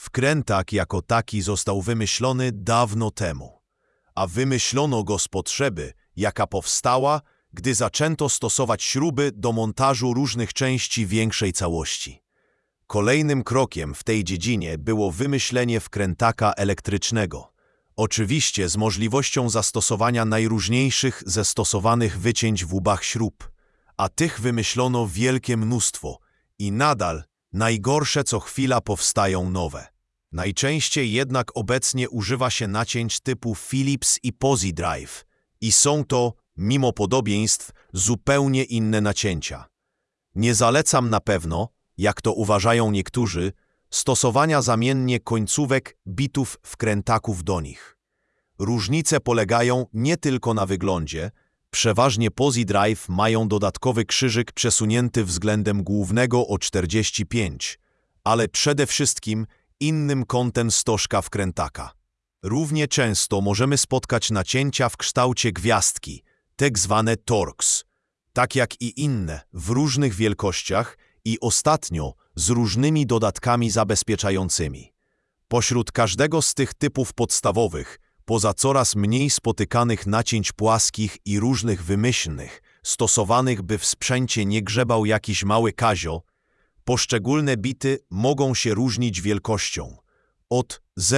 Wkrętak jako taki został wymyślony dawno temu, a wymyślono go z potrzeby, jaka powstała, gdy zaczęto stosować śruby do montażu różnych części większej całości. Kolejnym krokiem w tej dziedzinie było wymyślenie wkrętaka elektrycznego, oczywiście z możliwością zastosowania najróżniejszych ze stosowanych wycięć w łbach śrub, a tych wymyślono wielkie mnóstwo i nadal najgorsze co chwila powstają nowe. Najczęściej jednak obecnie używa się nacięć typu Phillips i Pozidrive i są to, mimo podobieństw, zupełnie inne nacięcia. Nie zalecam na pewno, jak to uważają niektórzy, stosowania zamiennie końcówek bitów wkrętaków do nich. Różnice polegają nie tylko na wyglądzie, przeważnie Pozidrive mają dodatkowy krzyżyk przesunięty względem głównego o 45, ale przede wszystkim innym kątem stożka wkrętaka. Równie często możemy spotkać nacięcia w kształcie gwiazdki, tak zwane Torx, tak jak i inne, w różnych wielkościach i ostatnio z różnymi dodatkami zabezpieczającymi. Pośród każdego z tych typów podstawowych, poza coraz mniej spotykanych nacięć płaskich i różnych wymyślnych, stosowanych by w sprzęcie nie grzebał jakiś mały kazio, poszczególne bity mogą się różnić wielkością. Od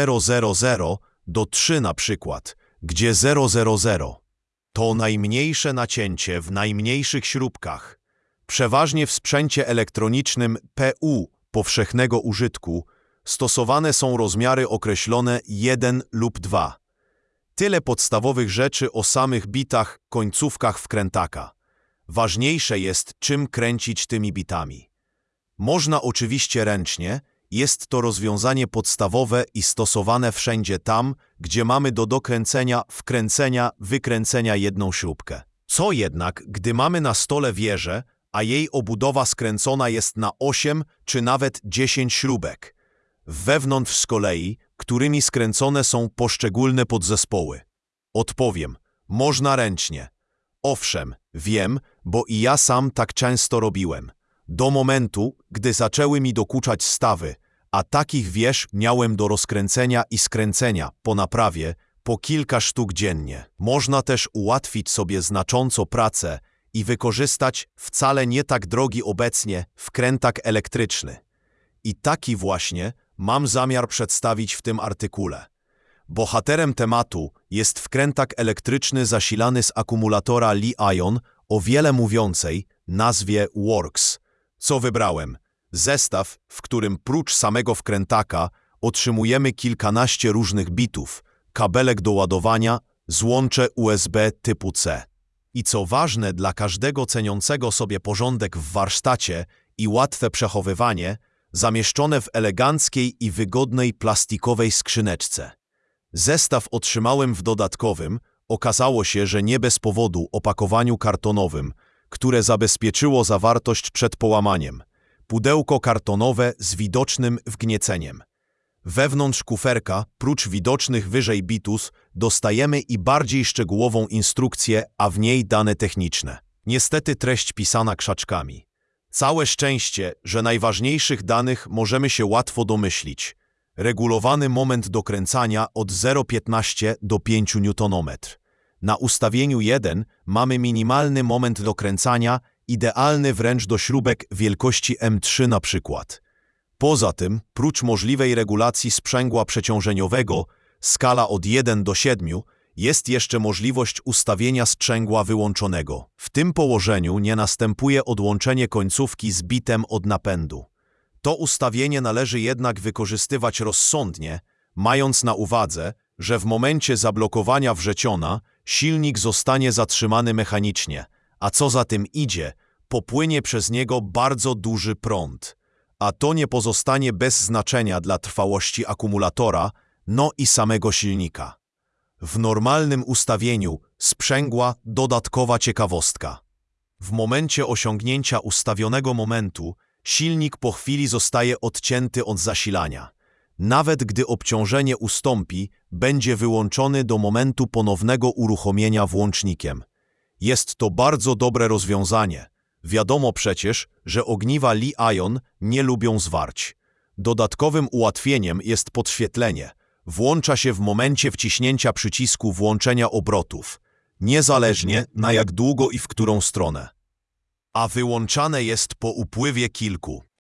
000 do 3 na przykład, gdzie 000 to najmniejsze nacięcie w najmniejszych śrubkach. Przeważnie w sprzęcie elektronicznym PU powszechnego użytku stosowane są rozmiary określone 1 lub 2. Tyle podstawowych rzeczy o samych bitach, końcówkach wkrętaka. Ważniejsze jest, czym kręcić tymi bitami. Można oczywiście ręcznie, jest to rozwiązanie podstawowe i stosowane wszędzie tam, gdzie mamy do dokręcenia, wkręcenia, wykręcenia jedną śrubkę. Co jednak, gdy mamy na stole wieżę, a jej obudowa skręcona jest na 8 czy nawet 10 śrubek. Wewnątrz z kolei, którymi skręcone są poszczególne podzespoły. Odpowiem, można ręcznie. Owszem, wiem, bo i ja sam tak często robiłem. Do momentu, gdy zaczęły mi dokuczać stawy, a takich wież miałem do rozkręcenia i skręcenia po naprawie po kilka sztuk dziennie. Można też ułatwić sobie znacząco pracę i wykorzystać wcale nie tak drogi obecnie wkrętak elektryczny. I taki właśnie mam zamiar przedstawić w tym artykule. Bohaterem tematu jest wkrętak elektryczny zasilany z akumulatora Li-ion o wiele mówiącej nazwie Works. Co wybrałem? Zestaw, w którym prócz samego wkrętaka otrzymujemy kilkanaście różnych bitów, kabelek do ładowania, złącze USB typu C. I co ważne dla każdego ceniącego sobie porządek w warsztacie i łatwe przechowywanie, zamieszczone w eleganckiej i wygodnej plastikowej skrzyneczce. Zestaw otrzymałem w dodatkowym, okazało się, że nie bez powodu, opakowaniu kartonowym, które zabezpieczyło zawartość przed połamaniem. Pudełko kartonowe z widocznym wgnieceniem. Wewnątrz kuferka, prócz widocznych wyżej bitów, dostajemy i bardziej szczegółową instrukcję, a w niej dane techniczne. Niestety treść pisana krzaczkami. Całe szczęście, że najważniejszych danych możemy się łatwo domyślić. Regulowany moment dokręcania od 0,15 do 5 Nm. Na ustawieniu 1 mamy minimalny moment dokręcania, idealny wręcz do śrubek wielkości M3 na przykład. Poza tym, prócz możliwej regulacji sprzęgła przeciążeniowego, skala od 1 do 7, jest jeszcze możliwość ustawienia sprzęgła wyłączonego. W tym położeniu nie następuje odłączenie końcówki z bitem od napędu. To ustawienie należy jednak wykorzystywać rozsądnie, mając na uwadze, że w momencie zablokowania wrzeciona silnik zostanie zatrzymany mechanicznie, a co za tym idzie, popłynie przez niego bardzo duży prąd. A to nie pozostanie bez znaczenia dla trwałości akumulatora, no i samego silnika. W normalnym ustawieniu sprzęgła dodatkowa ciekawostka. W momencie osiągnięcia ustawionego momentu silnik po chwili zostaje odcięty od zasilania. Nawet gdy obciążenie ustąpi, będzie wyłączony do momentu ponownego uruchomienia włącznikiem. Jest to bardzo dobre rozwiązanie. Wiadomo przecież, że ogniwa Li-ion nie lubią zwarć. Dodatkowym ułatwieniem jest podświetlenie. Włącza się w momencie wciśnięcia przycisku włączenia obrotów, niezależnie na jak długo i w którą stronę. A wyłączane jest po upływie kilku